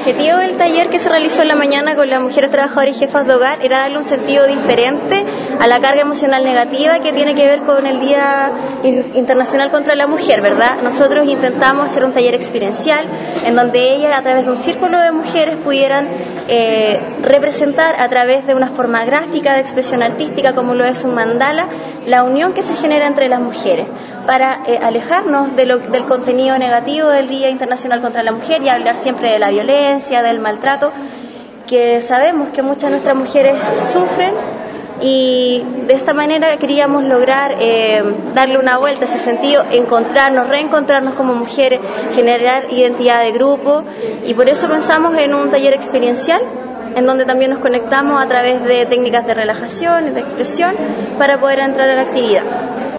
objetivo del taller que se realizó en la mañana con las mujeres trabajadoras y jefas de hogar era darle un sentido diferente a la carga emocional negativa que tiene que ver con el Día Internacional contra la Mujer, ¿verdad? Nosotros intentamos hacer un taller experiencial en donde ellas, a través de un círculo de mujeres, pudieran representar a través de una forma gráfica de expresión artística, como lo es un mandala, la unión que se genera entre las mujeres, para alejarnos del contenido negativo del Día Internacional contra la Mujer y hablar siempre de la violencia, del maltrato, que sabemos que muchas de nuestras mujeres sufren, y de esta manera queríamos lograr darle una vuelta a ese sentido, reencontrarnos como mujeres, generar identidad de grupo, y por eso pensamos en un taller experiencial en donde también nos conectamos a través de técnicas de relajación y de expresión para poder entrar a la actividad.